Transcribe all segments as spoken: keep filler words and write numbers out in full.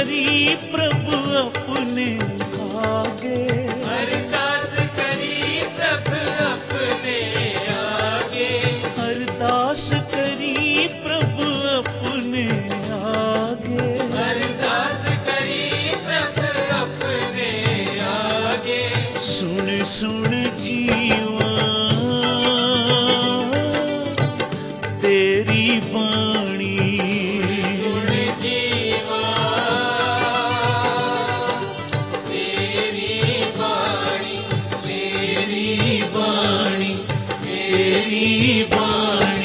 करी प्रभु अपने आगे, अरदास करी प्रभु अपने आगे, अरदास करी प्रभु अपने आगे, अरदास करी प्रभु अपने आगे। सुन सुन जीवा तेरी बाणी, सुन जीवा तेरी बाणी, तेरी बाणी, तेरी बाणी।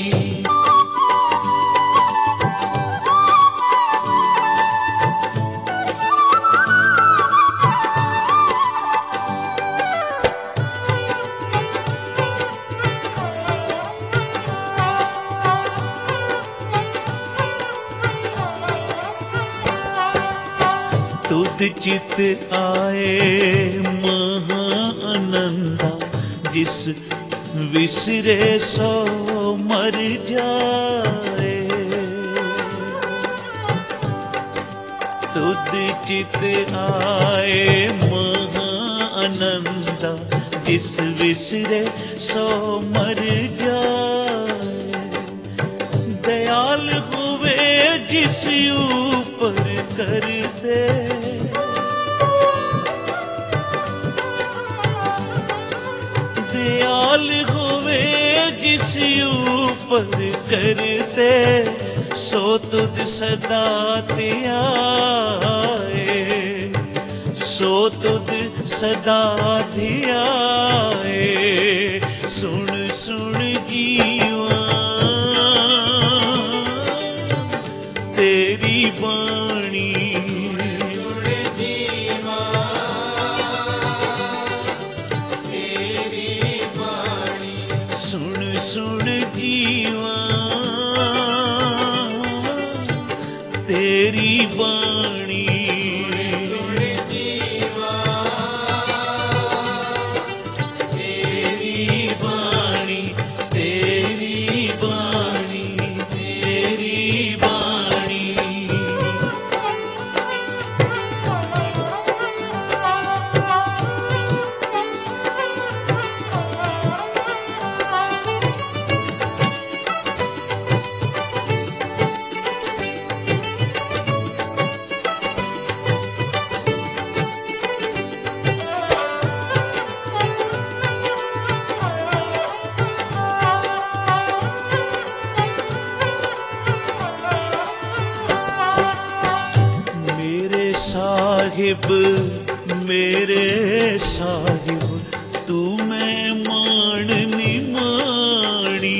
तुद चित आए महाअनंदा, जिस विसरे सो मर जाए। तुद चित आए महाअनंदा, जिस विसरे सो मर जाए। दयाल हुए जिस ऊपर कर दे, दयाल हुए जिस ऊपर करते, सो तुद सदा ध्याए, सो तुद सदा ध्याए। सुन सुन जीवा तेरी बाणी, सुन जीवा तेरी बाणी, सुन सुन जीवा तेरी बाणी। सुन जीवा तेरी बाणी तेरी बाणी तेरी बाणी। मेरे साहिब मेरे साहिब, तू मैं मान निमाणी।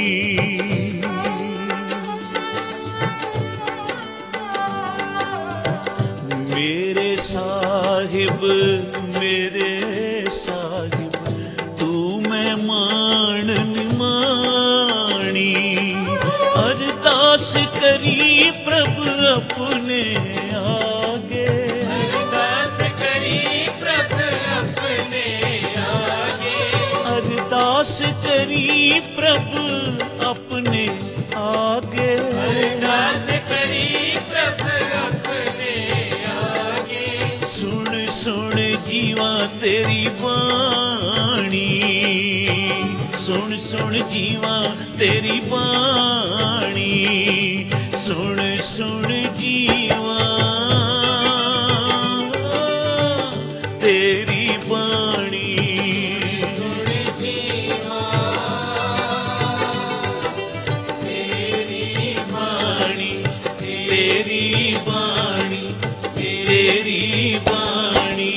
मेरे साहिब मेरे साहिब, तू मैं मान निमाणी। अरदास करी प्रभु अपने आगे, अरदास करी प्रभु अपने आगे, अरदास करी प्रभु अपने आगे। अरदास करी प्रभु अपने आगे। सुन सुन जीवा तेरी बाणी, सुन सुन जीवा तेरी बाणी। सुन सुन जीवा तेरी बाणी, सुन जीवा तेरी बाणी तेरी बाणी तेरी बाणी।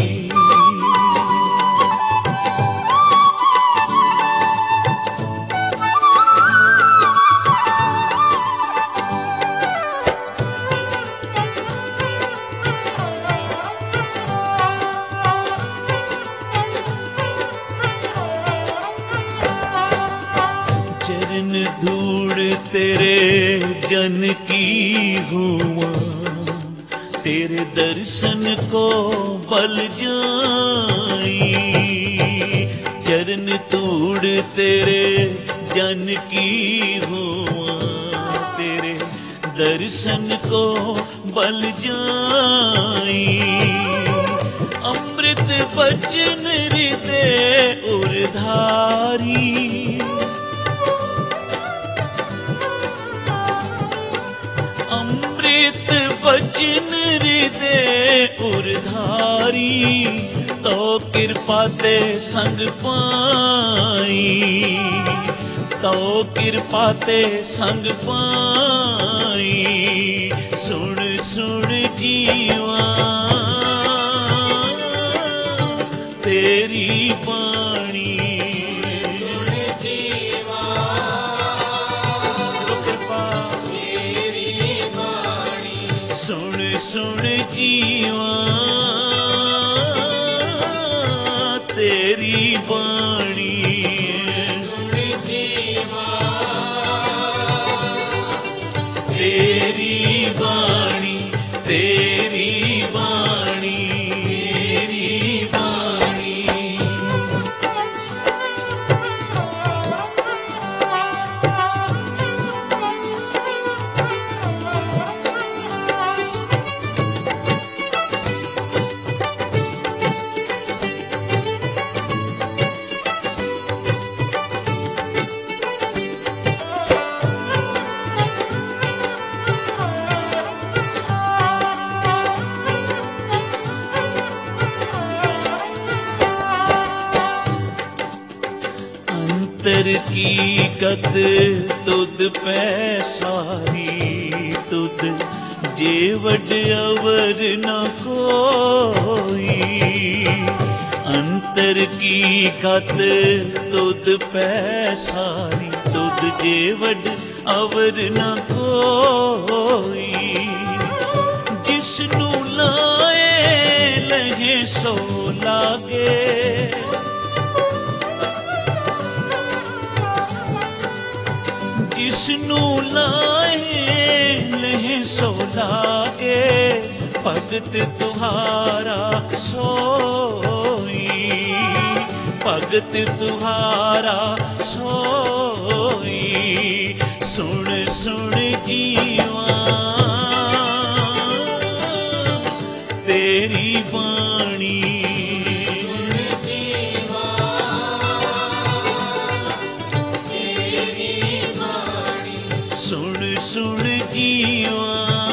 चरण धूड़ तेरे जन की हुआ, तेरे दर्शन को बल जाई। चरण धूड़ तेरे जन की हुआ, तेरे दर्शन को बल जाई। अमृत बचन हृदय उरधारी, अमृत बचन हृदय उरधारी, तो कृपा ते संग पाई, तो कृपा ते संग पाई। सुन सुन जीवा तेरी बाणी, सुन जीवा कृपा तेरी बाणी, सुन सुन जीवा तेरी बाणी। सुन जीवा तेरी बाणी, तेरी बाणी, तेरी बाणी। अंतर की गत तुद पै सारी, तुद जेवड अवर न कोई। अंतर की गत तुद पै सारी, तुद जेवड अवर न कोई। जिसनू लाए लहे सो लागे, जिसनू लाए लहे सो लागे। भगत तुहारा सोई, भगत तुहारा सोई। सुन सुन जीवा तेरी बाणी, सुन जीवा तेरी बाणी, सुन सुन जीवा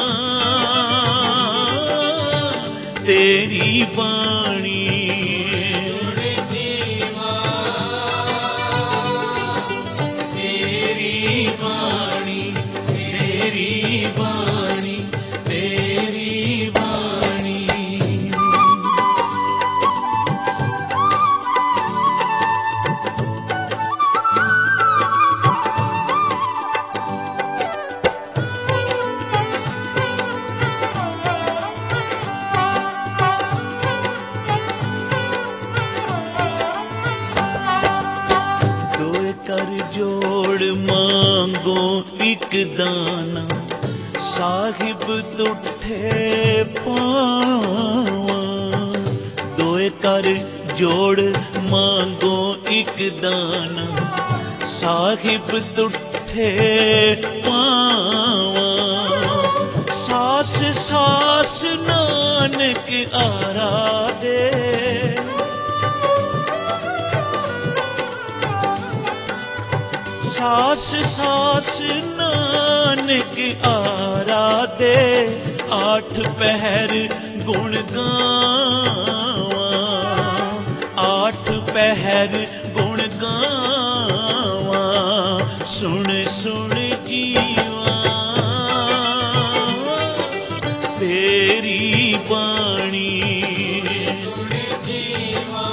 तेरी बाणी। सुन जीवा तेरी बाणी, तेरी बाणी, तेरी बाणी। दोए कर जोड़ मांगो एक दाना, साहिब तुठे पावा। दोए कर जोड़ मांगो एक दाना, साहिब तुठे पावा। सास सास नानक आराधे, सास सास नानक आराधे। आठ पहर गुण गावा, आठ पहर गुण गावा। सुन सुन जीवा तेरी बाणी, सुन जीवा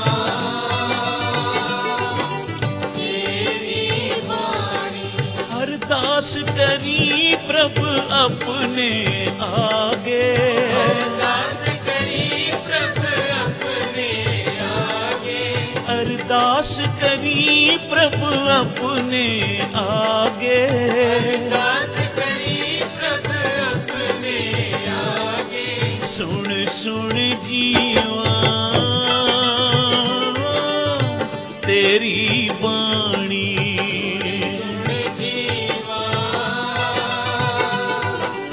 तेरी बाणी। अरदास करी प्रभु अपने आगे, अरदास करी प्रभु अपने आगे, अरदास करी प्रभु अपने आगे। अरदास करी प्रभु अपने आगे। सुन सुन जीवा तेरी बाणी, सुन जीवा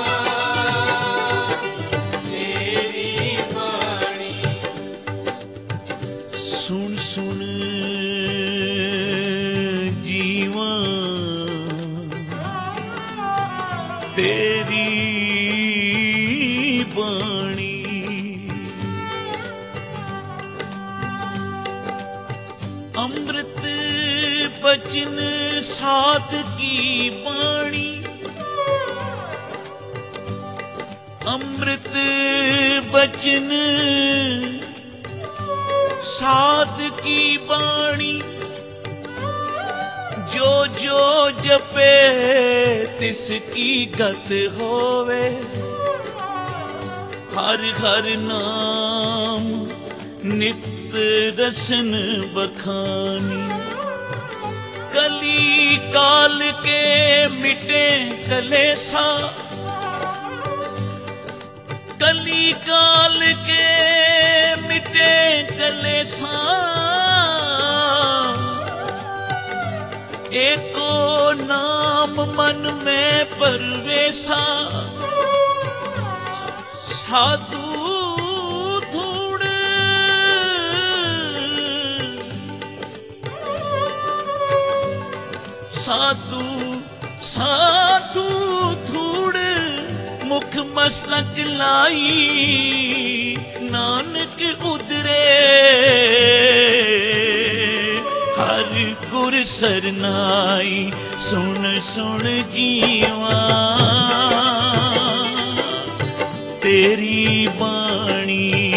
अमृत बचन साध की वाणी, अमृत बचन साध की वाणी, जो जो जपे तिसकी गत होवे, हर हर नाम नित रसन बखानी। कली काल के मिटे कलेसा, कली काल के मिटे कलेसा, एको नाम मन में परवेसा, साधु धूड़ साधु साधु धूड़ मुख मस्तक लाई, नानक उदरे हर गुर सरनाई। सुन सुन जीवा तेरी बाणी,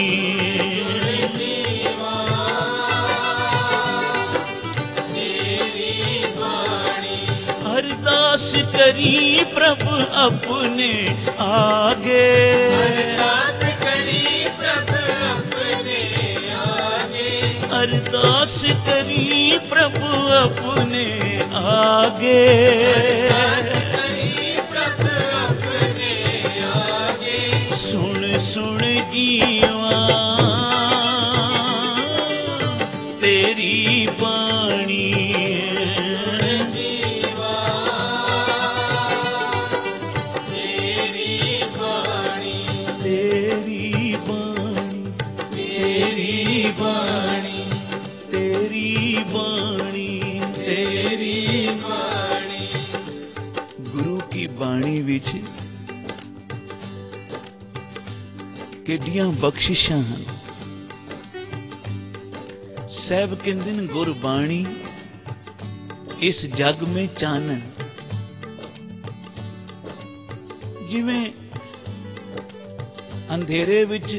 अरदास करी प्रभु अपने आगे, अरदास करी प्रभु अपने आगे, अरदास करी प्रभु अपने आगे, अरदास करी प्रभु अपने आगे। सुन सुन जीवा तेरी बाणी, ਬਾਣੀ ਵਿੱਚ ਕਿੱਡੀਆਂ ਬਖਸ਼ਿਸ਼ਾਂ ਹਨ। ਸਹਿਬ ਕਹਿੰਦੇ ਨੇ ਗੁਰਬਾਣੀ ਇਸ ਜਗ ਮੇਂ ਚਾਨਣ, ਜਿਵੇਂ ਅੰਧੇਰੇ ਵਿੱਚ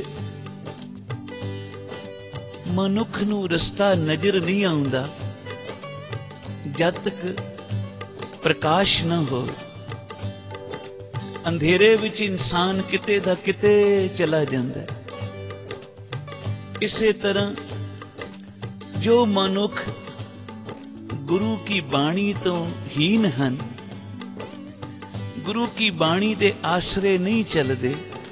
ਮਨੁੱਖ ਨੂੰ ਰਸਤਾ ਨਜ਼ਰ ਨਹੀਂ ਆਉਂਦਾ ਜਦ ਤੱਕ ਪ੍ਰਕਾਸ਼ ਨਾ ਹੋਵੇ। ਅੰਧੇਰੇ ਵਿੱਚ ਇਨਸਾਨ ਕਿਤੇ ਦਾ ਕਿਤੇ ਚਲਾ ਜਾਂਦਾ ਹੈ। ਇਸੇ ਤਰ੍ਹਾਂ ਜੋ ਮਨੁੱਖ ਗੁਰੂ ਕੀ ਬਾਣੀ ਤੋਂ ਹੀਨ ਹਨ, ਗੁਰੂ ਕੀ ਬਾਣੀ ਦੇ ਆਸਰੇ ਨਹੀਂ ਚੱਲਦੇ,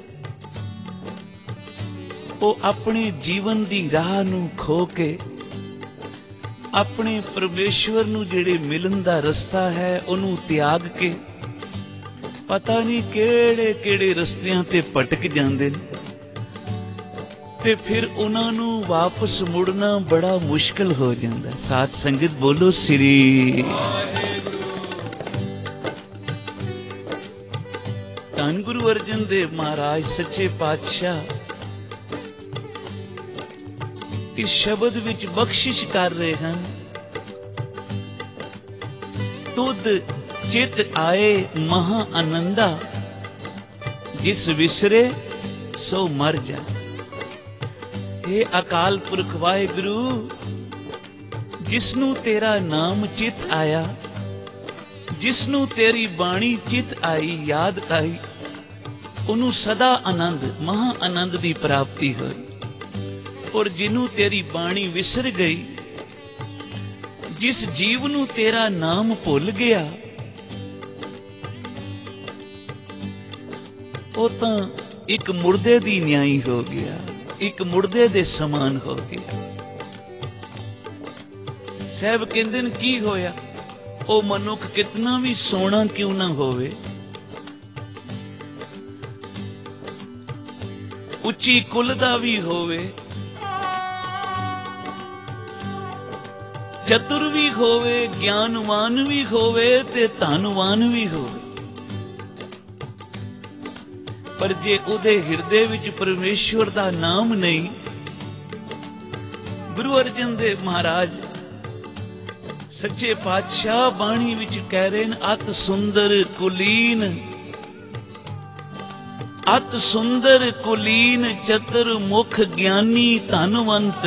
ਉਹ ਆਪਣੇ ਜੀਵਨ ਦੀ ਰਾਹ ਨੂੰ ਖੋ ਕੇ ਆਪਣੇ ਪਰਮੇਸ਼ਵਰ ਨੂੰ ਜਿਹੜੇ ਮਿਲਣ ਦਾ ਰਸਤਾ ਹੈ ਉਹਨੂੰ ਤਿਆਗ ਕੇ ਪਤਾ ਨਹੀਂ ਕਿਹੜੇ ਕਿਹੜੇ ਰਸਤਿਆਂ ਤੇ ਭਟਕ ਜਾਂਦੇ ਨੇ, ਤੇ ਫਿਰ ਉਹਨਾਂ ਨੂੰ ਵਾਪਸ ਮੁੜਨਾ ਬੜਾ ਮੁਸ਼ਕਲ ਹੋ ਜਾਂਦਾ। ਸਾਧ ਸੰਗਤ ਬੋਲੋ ਸ੍ਰੀ ਧੰਨ ਗੁਰੂ ਅਰਜਨ ਦੇਵ ਮਹਾਰਾਜ ਸੱਚੇ ਪਾਤਸ਼ਾਹ ਇਸ ਸ਼ਬਦ ਵਿੱਚ ਬਖਸ਼ਿਸ਼ ਕਰ ਰਹੇ ਹਨ। ਤੁਧ ਚਿਤ ਆਏ ਮਹਾ ਆਨੰਦਾ, ਜਿਸ ਵਿਸਰੇ ਸੋ ਮਰ ਜਾ। हे ਅਕਾਲ ਪੁਰਖ ਵਾਹਿਗੁਰੂ, ਜਿਸ ਨੂੰ ਤੇਰਾ ਨਾਮ ਚਿਤ ਆਇਆ, ਜਿਸ ਨੂੰ ਤੇਰੀ ਬਾਣੀ ਚਿਤ ਆਈ, ਯਾਦ ਆਈ, ਉਹਨੂੰ ਸਦਾ ਆਨੰਦ, ਮਹਾ ਆਨੰਦ ਦੀ ਪ੍ਰਾਪਤੀ ਹੋਈ। ਔਰ ਜਿਹਨੂੰ ਤੇਰੀ ਬਾਣੀ ਵਿਸਰ ਗਈ, ਜਿਸ ਜੀਵ ਨੂੰ ਤੇਰਾ ਨਾਮ ਭੁੱਲ ਗਿਆ, ਉਹ ਤਾਂ ਇੱਕ ਮੁਰਦੇ ਦੀ ਨਿਆਈ ਹੋ ਗਿਆ, ਇੱਕ ਮੁਰਦੇ ਦੇ ਸਮਾਨ ਹੋ ਗਿਆ। ਸਾਹਿਬ ਕਹਿੰਦੇ ਨੇ ਕੀ ਹੋਇਆ? ਉਹ ਮਨੁੱਖ ਕਿਤਨਾ ਵੀ ਸੋਹਣਾ ਕਿਉਂ ਨਾ ਹੋਵੇ, ਉੱਚੀ ਕੁਲ ਦਾ ਵੀ ਹੋਵੇ, ਚਤੁਰ ਵੀ ਹੋਵੇ, ਗਿਆਨਵਾਨ ਵੀ ਹੋਵੇ ਤੇ ਧਨਵਾਨ ਵੀ ਹੋਵੇ, ਪਰ ਜੇ ਉਹਦੇ ਹਿਰਦੇ ਵਿੱਚ ਪਰਮੇਸ਼ਵਰ ਦਾ ਨਾਮ ਨਹੀਂ, ਗੁਰੂ ਅਰਜਨ ਦੇਵ ਮਹਾਰਾਜ ਸੱਚੇ ਪਾਤਸ਼ਾਹ ਬਾਣੀ ਵਿੱਚ ਕਹਿ ਰਹੇ ਨੇ, ਅਤ ਸੁੰਦਰ ਕੁਲੀਨ, ਅਤ ਸੁੰਦਰ ਕੁਲੀਨ ਚਤੁਰ ਮੁਖ ਗਿਆਨੀ ਧਨਵੰਤ,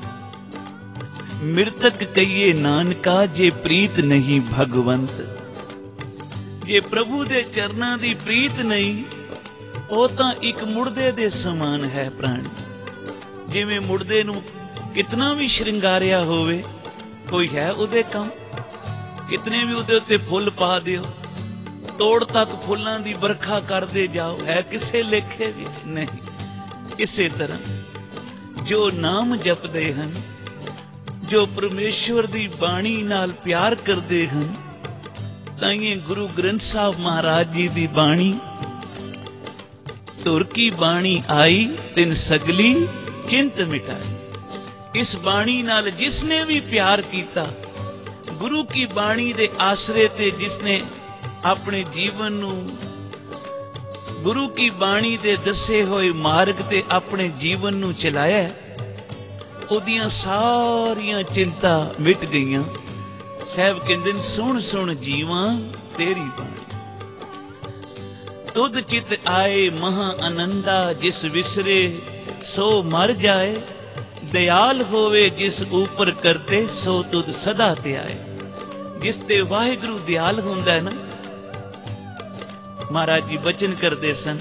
ਮਿਰਤਕ ਕਹੀਏ ਨਾਨਕਾ ਜੇ ਪ੍ਰੀਤ ਨਹੀਂ ਭਗਵੰਤ। ਜੇ ਪ੍ਰਭੂ ਦੇ ਚਰਨਾਂ ਦੀ ਪ੍ਰੀਤ ਨਹੀਂ, ਉਹ ਤਾਂ ਇੱਕ ਮੁਰਦੇ ਦੇ ਸਮਾਨ ਹੈ ਪ੍ਰਾਣੀ। ਜਿਵੇਂ ਮੁਰਦੇ ਨੂੰ ਕਿਤਨਾ ਵੀ ਸ਼ਿੰਗਾਰਿਆ ਹੋਵੇ, ਕੋਈ ਹੈ ਉਹਦੇ ਕੰਮ? ਕਿਤਨੇ ਵੀ ਉਹਦੇ ਉੱਤੇ ਫੁੱਲ ਪਾ ਦਿਓ, ਤੋੜ ਤੱਕ ਫੁੱਲਾਂ ਦੀ ਵਰਖਾ ਕਰਦੇ ਜਾਓ, ਹੈ ਕਿਸੇ ਲੇਖੇ ਵਿੱਚ ਨਹੀਂ। ਇਸੇ ਤਰ੍ਹਾਂ ਜੋ ਨਾਮ ਜਪਦੇ ਹਨ, ਜੋ ਪਰਮੇਸ਼ਵਰ ਦੀ ਬਾਣੀ ਨਾਲ ਪਿਆਰ ਕਰਦੇ ਹਨ, ਤਾਈਏ ਗੁਰੂ ਗ੍ਰੰਥ ਸਾਹਿਬ ਮਹਾਰਾਜ ਜੀ ਦੀ ਬਾਣੀ, ਤੁਰ ਕੀ ਬਾਣੀ ਆਈ ਤਿਨ ਸਗਲੀ ਚਿੰਤ ਮਿਟਾਈ। ਇਸ ਬਾਣੀ ਨਾਲ ਜਿਸਨੇ ਵੀ ਪਿਆਰ ਕੀਤਾ, ਗੁਰੂ ਕੀ ਬਾਣੀ ਦੇ ਆਸਰੇ ਤੇ ਜਿਸਨੇ ਆਪਣੇ ਜੀਵਨ ਨੂੰ ਗੁਰੂ ਕੀ ਬਾਣੀ ਦੇ ਦੱਸੇ ਹੋਏ ਮਾਰਗ ਤੇ ਆਪਣੇ ਜੀਵਨ ਨੂੰ ਚਲਾਇਆ, ਉਹਦੀਆਂ ਸਾਰੀਆਂ ਚਿੰਤਾ ਮਿਟ ਗਈਆਂ। ਸਾਹਿਬ ਕਹਿੰਦੇ ਨੇ, ਸੁਣ ਸੁਣ ਜੀਵਾਂ ਤੇਰੀ ਬਾਣੀ, ਤੁਧ ਚਿਤ ਆਏ ਮਹਾ ਆਨੰਦਾ, ਜਿਸ ਵਿਸਰੇ ਸੋ ਮਰ ਜਾਏ, ਦਿਆਲ ਹੋਵੇ ਜਿਸ ਉਪਰ ਕਰਤੇ, ਸੋ ਤੁਧ ਸਦਾ ਤੇ ਆਏ। ਜਿਸ ਤੇ ਵਾਹਿਗੁਰੂ ਦਿਆਲ ਹੁੰਦਾ ਹੈ ਨਾ, ਮਹਾਰਾਜ ਜੀ ਬਚਨ ਕਰਦੇ ਸਨ,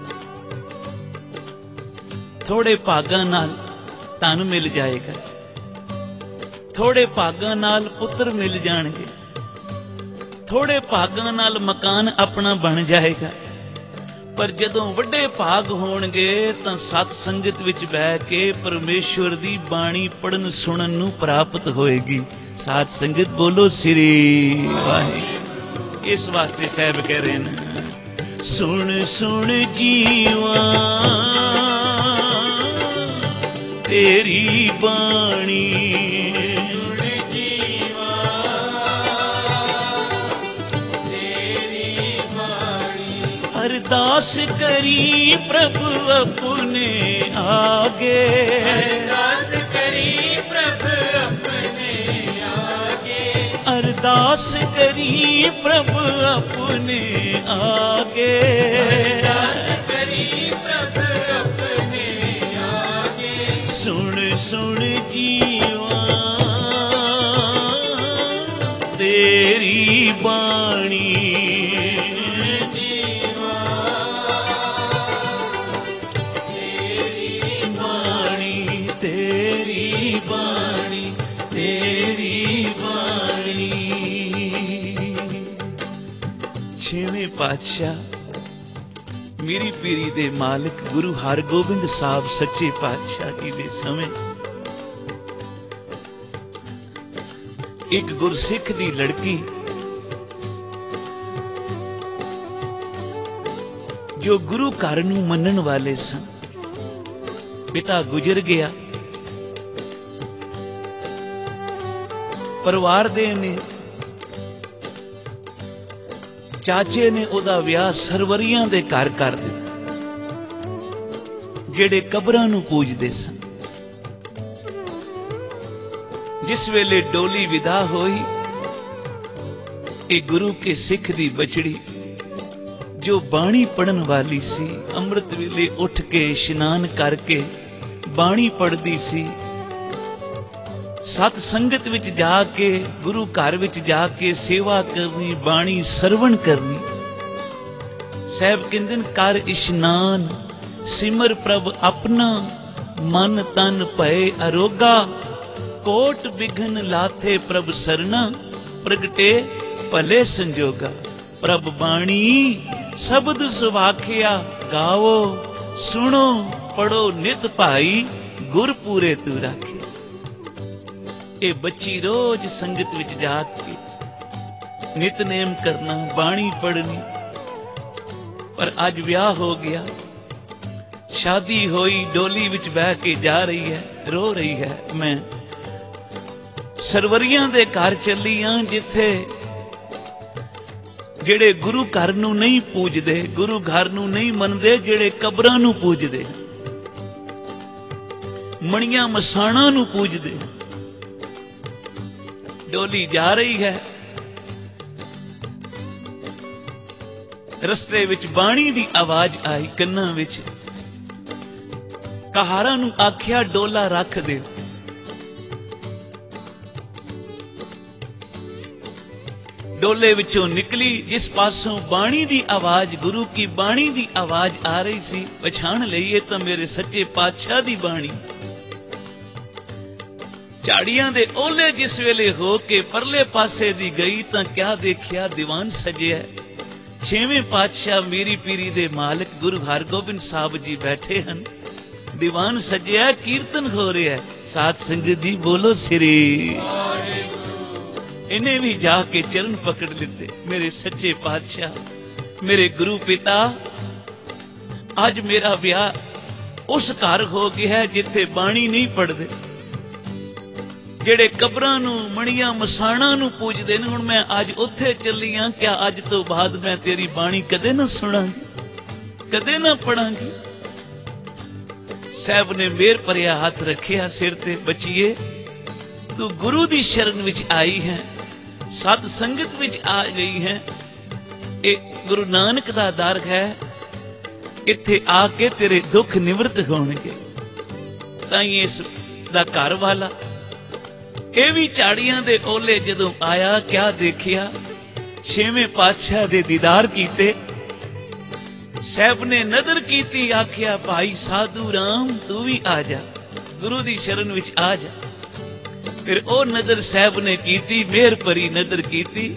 ਥੋੜੇ ਭਾਗਾਂ ਨਾਲ ਧਨ ਮਿਲ ਜਾਏਗਾ, ਥੋੜੇ ਭਾਗਾਂ ਨਾਲ ਪੁੱਤਰ ਮਿਲ ਜਾਣਗੇ, ਥੋੜੇ ਭਾਗਾਂ ਨਾਲ ਮਕਾਨ ਆਪਣਾ ਬਣ ਜਾਏਗਾ, ਪਰ ਜਦੋਂ ਵੱਡੇ ਭਾਗ ਹੋਣਗੇ ਤਾਂ ਸਤ ਸੰਗਤ ਵਿੱਚ ਬਹਿ ਕੇ ਪਰਮੇਸ਼ਵਰ ਦੀ ਬਾਣੀ ਪੜਨ ਸੁਣਨ ਨੂੰ ਪ੍ਰਾਪਤ ਹੋਏਗੀ। ਸਾਧ ਸੰਗਤ ਬੋਲੋ ਸ੍ਰੀ ਵਾਹਿਗੁਰੂ। ਇਸ ਵਾਸਤੇ ਸਾਹਿਬ ਕਹਿ ਰਹੇ ਨੇ, ਸੁਣ ਸੁਣ ਜੀਵਾ ਤੇਰੀ ਬਾਣੀ, ਸੁਣ ਜੀਵਾ ਤੇਰੀ ਬਾਣੀ, ਅਰਦਾਸ ਕਰੀ ਪ੍ਰਭ ਆਪਣੇ ਆਗੇ, ਅਰਦਾਸ ਕਰੀ ਪ੍ਰਭ ਆਪਣੇ ਆਗੇ, ਅਰਦਾਸ ਕਰੀ ਪ੍ਰਭ ਆਪਣੇ ਆਗੇ, ਅਰਦਾਸ ਕਰੀ ਪ੍ਰਭ ਆਪਣੇ ਆਗੇ, ਸੁਣ ਸੁਣ ਜੀਵਾ ਤੇਰੀ ਬਾਣੀ, ਸੁਣ ਜੀਵਾ ਤੇਰੀ ਬਾਣੀ ਤੇਰੀ ਬਾਣੀ ਤੇਰੀ ਬਾਣੀ। ਛੇਵੇਂ ਪਾਤਸ਼ਾਹ ਮੇਰੀ ਪੀਰੀ ਦੇ ਮਾਲਕ ਗੁਰੂ ਹਰਗੋਬਿੰਦ ਸਾਹਿਬ ਸੱਚੇ ਪਾਤਸ਼ਾਹ ਜੀ ਦੇ ਸਮੇਂ ਇੱਕ ਗੁਰਸਿੱਖ ਦੀ ਲੜਕੀ ਜੋ ਗੁਰੂ ਘਰ ਨੂੰ ਮੰਨਣ ਵਾਲੇ ਸਨ, ਪਿਤਾ ਗੁਜ਼ਰ ਗਿਆ, ਪਰਿਵਾਰ ਦੇ ਨੇ ਚਾਚੇ ਨੇ ਉਹਦਾ ਵਿਆਹ ਸਰਵਰੀਆਂ ਦੇ ਘਰ ਕਰ ਦਿੱਤਾ, ਜਿਹੜੇ ਕਬਰਾਂ ਨੂੰ ਪੂਜਦੇ ਸਨ। ਜਿਸ ਵੇਲੇ ਡੋਲੀ ਵਿਦਾ ਹੋਈ, ਇਹ ਗੁਰੂ ਕੇ ਸਿੱਖ ਦੀ ਬਚੜੀ ਜੋ ਬਾਣੀ ਪੜਨ ਵਾਲੀ ਸੀ, ਅੰਮ੍ਰਿਤ ਵੇਲੇ ਉੱਠ ਕੇ ਇਸ਼ਨਾਨ ਕਰਕੇ ਬਾਣੀ ਪੜਦੀ ਸੀ, ਸਤ ਸੰਗਤ ਵਿੱਚ ਜਾ ਕੇ ਗੁਰੂ ਘਰ ਵਿੱਚ ਜਾ ਕੇ ਸੇਵਾ ਕਰਨੀ, ਬਾਣੀ ਸਰਵਣ ਕਰਨੀ। ਸਾਹਿਬ ਕਹਿੰਦੇ ਨੇ, ਕਰ ਇਸ਼ਨਾਨ ਸਿਮਰ ਪ੍ਰਭ ਆਪਣਾ, ਮਨ ਤਨ ਭਏ ਅਰੋਗਾ, ਕੋਟ ਬਿਘਨ ਲਾਥੇ ਪ੍ਰਭ ਸਰਨਾ, ਪ੍ਰਗਟੇ ਭਲੇ ਸੰਜੋਗਾ। ਪ੍ਰਭ ਬਾਣੀ ਸ਼ਬਦ ਸੁਵਾਖਿਆ ਗਾਵੋ, ਸੁਣੋ ਪੜੋ ਨਿਤ ਭਾਈ, ਗੁਰ ਪੂਰੇ ਤੂੰ ਰਾਖੇ। ਇਹ ਬੱਚੀ ਰੋਜ਼ ਸੰਗਤ ਵਿੱਚ ਜਾ ਕੇ ਨਿਤਨੇਮ ਕਰਨਾ, ਬਾਣੀ ਪੜਨੀ, ਪਰ ਅੱਜ ਵਿਆਹ ਹੋ ਗਿਆ, ਸ਼ਾਦੀ ਹੋਈ, ਡੋਲੀ ਵਿੱਚ ਬਹਿ ਕੇ ਜਾ ਰਹੀ ਹੈ, ਰੋ ਰਹੀ ਹੈ, ਮੈਂ ਸਰਵਰੀਆਂ ਦੇ ਘਰ ਚੱਲੀ ਆਂ, ਜਿੱਥੇ ਜਿਹੜੇ ਗੁਰੂ ਘਰ ਨੂੰ ਨਹੀਂ ਪੂਜਦੇ, ਗੁਰੂ ਘਰ ਨੂੰ ਨਹੀਂ ਮੰਨਦੇ, ਜਿਹੜੇ ਕਬਰਾਂ ਨੂੰ ਪੂਜਦੇ, ਮਣੀਆਂ ਮਸਾਣਾਂ ਨੂੰ ਪੂਜਦੇ। ਡੋਲੀ ਜਾ ਰਹੀ ਹੈ। ਰਸਤੇ ਵਿੱਚ ਬਾਣੀ ਦੀ ਆਵਾਜ਼ ਆਈ ਕੰਨਾਂ ਵਿੱਚ। ਕਹਾਰਾਂ ਨੂੰ ਆਖਿਆ ਡੋਲਾ ਰੱਖ ਦੇ। ਡੋਲੇ ਵਿੱਚੋਂ ਨਿਕਲੀ ਜਿਸ ਪਾਸੋਂ ਬਾਣੀ ਦੀ ਆਵਾਜ਼, ਗੁਰੂ ਕੀ ਬਾਣੀ ਦੀ ਆਵਾਜ਼ ਆ ਰਹੀ ਸੀ। ਪਛਾਣ ਲਈਏ ਤਾਂ ਮੇਰੇ ਸੱਚੇ ਪਾਤਸ਼ਾਹ ਦੀ ਬਾਣੀ। ਝਾੜੀਆਂ ਦੇ ਓਲੇ ਜਿਸ ਵੇਲੇ ਹੋ ਕੇ ਪਰਲੇ ਪਾਸੇ ਦੀ ਗਈ ਤਾਂ ਕਿਆ ਦੇਖਿਆ, ਦੀਵਾਨ ਸਜਿਆ। ਛੇਵੇਂ ਪਾਤਸ਼ਾਹ ਮੀਰੀ ਪੀਰੀ ਦੇ ਮਾਲਕ ਗੁਰੂ ਹਰਗੋਬਿੰਦ ਸਾਹਿਬ ਜੀ ਬੈਠੇ ਹਨ। ਦੀਵਾਨ ਸਜਿਆ, ਕੀਰਤਨ ਹੋ ਰਿਹਾ। ਸਾਧ ਸੰਗਤ ਜੀ ਬੋਲੋ ਸ੍ਰੀ। ਇਹਨੇ ਵੀ ਜਾ ਕੇ ਚਰਨ ਪਕੜ ਲਿੱਤੇ। ਮੇਰੇ ਸੱਚੇ ਪਾਤਸ਼ਾਹ, ਮੇਰੇ ਗੁਰੂ ਪਿਤਾ, ਅੱਜ ਮੇਰਾ ਵਿਆਹ ਉਸ ਘਰ ਹੋ ਗਿਆ ਜਿੱਥੇ ਬਾਣੀ ਨਹੀਂ ਪੜਦੇ, ਜਿਹੜੇ ਕਬਰਾਂ ਨੂੰ ਮਣੀਆਂ ਮਸਾਣਾ ਨੂੰ ਪੂਜਦੇ ਨੇ। ਹੁਣ ਮੈਂ ਅੱਜ ਉੱਥੇ ਚੱਲੀ ਆਂ। ਕਿਆ ਅੱਜ ਤੋਂ ਬਾਅਦ ਮੈਂ ਤੇਰੀ ਬਾਣੀ ਕਦੇ ਨਾ ਸੁਣਾਂਗੀ, ਕਦੇ ਨਾ ਪੜਾਂਗੀ। ਸਾਹਿਬ ਨੇ ਮੇਰ ਭਰਿਆ ਹੱਥ ਰੱਖਿਆ ਸਿਰ ਤੇ। ਬੱਚੀਏ, ਤੂੰ ਗੁਰੂ ਦੀ ਸ਼ਰਨ ਵਿੱਚ ਆਈ ਹੈ, ਸਤ ਸੰਗਤ ਵਿੱਚ ਆ ਗਈ ਹੈ। ਇਹ ਗੁਰੂ ਨਾਨਕ ਦਾ ਦਰ ਹੈ। ਇੱਥੇ ਆ ਕੇ ਤੇਰੇ ਦੁੱਖ ਨਿਵਰਤ ਹੋਣਗੇ। ਤਾਂ ਇਸ ਦਾ ਘਰ ਵਾਲਾ ਇਹ ਵੀ ਝਾੜੀਆਂ ਦੇ ਓਲੇ ਜਦੋਂ ਆਇਆ, ਕਿਆ ਦੇਖਿਆ, ਛੇਵੇਂ ਪਾਤਸ਼ਾਹ ਦੇ ਦੀਦਾਰ ਕੀਤੇ। ਸਾਹਿਬ ਨੇ ਨਜ਼ਰ ਕੀਤੀ, ਆਖਿਆ ਭਾਈ ਸਾਧੂ ਰਾਮ ਤੂੰ ਵੀ ਆ ਜਾ, ਗੁਰੂ ਦੀ ਸ਼ਰਨ ਵਿੱਚ ਆ ਜਾ। ਫਿਰ ਉਹ ਨਜ਼ਰ ਸਾਹਿਬ ਨੇ ਕੀਤੀ, ਮਿਹਰ ਭਰੀ ਨਜ਼ਰ ਕੀਤੀ।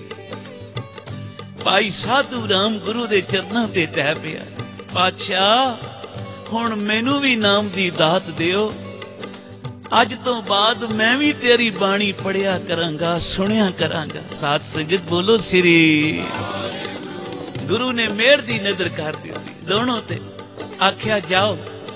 ਭਾਈ ਸਾਧੂ ਰਾਮ ਗੁਰੂ ਦੇ ਚਰਨਾਂ ਤੇ ਟਹਿ ਪਿਆ। ਪਾਤਸ਼ਾਹ, ਹੁਣ ਮੈਨੂੰ ਵੀ ਨਾਮ ਦੀ ਦਾਤ ਦਿਓ। ਅੱਜ ਤੋਂ ਬਾਅਦ ਮੈਂ ਵੀ ਤੇਰੀ ਬਾਣੀ ਪੜਿਆ ਕਰਾਂਗਾ, ਸੁਣਿਆ ਕਰਾਂਗਾ। ਸਾਧ ਸੰਗਤ ਬੋਲੋ ਸ੍ਰੀ। ਗੁਰੂ ਨੇ ਮਿਹਰ ਦੀ ਨਜ਼ਰ ਕਰ ਦਿੱਤੀ ਦੋਨੋਂ ਤੇ। ਆਖਿਆ ਜਾਓ,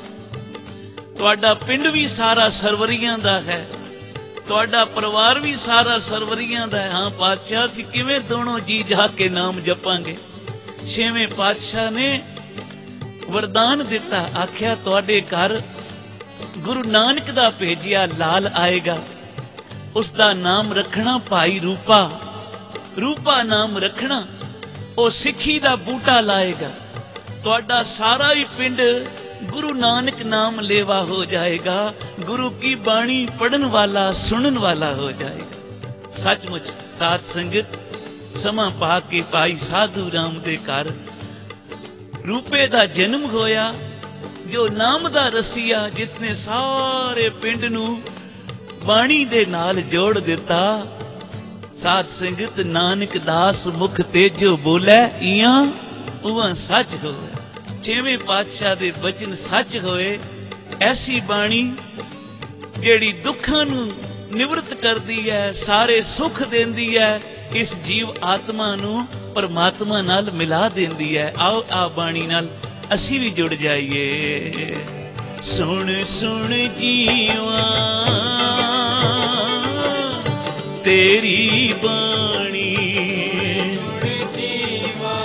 ਤੁਹਾਡਾ ਪਿੰਡ ਵੀ ਸਾਰਾ ਸਰਵਰੀਆਂ ਦਾ ਹੈ, ਤੁਹਾਡਾ ਪਰਿਵਾਰ ਵੀ ਸਾਰਾ ਸਰਵਰੀਆਂ ਦਾ ਹੈ। ਹਾਂ ਪਾਤਸ਼ਾਹ, ਅਸੀਂ ਕਿਵੇਂ ਦੋਨੋਂ ਜੀ ਜਾ ਕੇ ਨਾਮ ਜਪਾਂਗੇ। ਛੇਵੇਂ ਪਾਤਸ਼ਾਹ ਨੇ ਵਰਦਾਨ ਦਿੱਤਾ। ਆਖਿਆ ਤੁਹਾਡੇ ਘਰ ਗੁਰੂ ਨਾਨਕ ਦਾ ਭੇਜਿਆ ਲਾਲ ਆਏਗਾ, ਉਸ ਦਾ ਨਾਮ ਰੱਖਣਾ ਭਾਈ ਰੂਪਾ। ਰੂਪਾ ਨਾਮ ਰੱਖਣਾ। ਉਹ ਸਿੱਖੀ ਦਾ ਬੂਟਾ ਲਾਏਗਾ। ਤੁਹਾਡਾ ਸਾਰਾ ਹੀ ਪਿੰਡ ਗੁਰੂ ਨਾਨਕ ਨਾਮ ਲੇਵਾ ਹੋ ਜਾਏਗਾ। ਗੁਰੂ ਕੀ ਬਾਣੀ ਪੜਨ ਵਾਲਾ, ਸੁਣਨ ਵਾਲਾ ਹੋ ਜਾਏਗਾ। ਸੱਚਮੁੱਚ ਸਾਧ ਸੰਗਤ, ਸਮਾਂ ਪਾ ਕੇ ਭਾਈ ਸਾਧੂ ਰਾਮ ਦੇ ਘਰ ਰੂਪੇ ਦਾ ਜਨਮ ਹੋਇਆ, ਜੋ ਨਾਮ ਦਾ ਰਸੀਆ, ਜਿਸਨੇ ਸਾਰੇ ਪਿੰਡ ਨੂੰ ਬਾਣੀ ਦੇ ਨਾਲ ਜੋੜ ਦਿੱਤਾ। ਸਾਧ ਸੰਗਤ, ਨਾਨਕ ਦਾਸ ਮੁਖ ਤੇਜੋ ਬੋਲੇ, ਇਆਂ ਉਹਾਂ ਸੱਚ ਹੋਵੇ। ਛੇਵੇਂ ਪਾਤਸ਼ਾਹ ਦੇ ਬਚਨ ਸੱਚ ਹੋਏ। ਐਸੀ ਬਾਣੀ ਜਿਹੜੀ ਦੁੱਖਾਂ ਨੂੰ ਨਿਵਰਤ ਕਰਦੀ ਹੈ, ਸਾਰੇ ਸੁੱਖ ਦਿੰਦੀ ਹੈ, ਇਸ ਜੀਵ ਆਤਮਾ ਨੂੰ ਪਰਮਾਤਮਾ ਨਾਲ ਮਿਲਾ ਦਿੰਦੀ ਹੈ। ਆਓ ਆ ਬਾਣੀ ਨਾਲ ਅਸੀਂ ਵੀ ਜੁੜ ਜਾਈਏ। ਸੁਣ ਸੁਣ ਜੀਵਾ ਤੇਰੀ ਬਾਣੀ, ਸੁਣ ਜੀਵਾ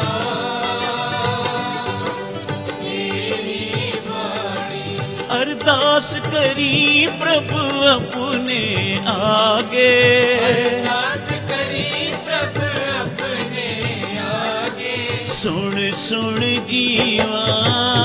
ਤੇਰੀ ਬਾਣੀ। ਅਰਦਾਸ ਕਰੀ ਪ੍ਰਭ ਆਪਣੇ ਆਗੇ, ਅਰਦਾਸ ਕਰੀ ਪ੍ਰਭ ਆਪਣੇ ਆਗੇ। ਸੁਣ ਸੁਣ ਜੀਵਾ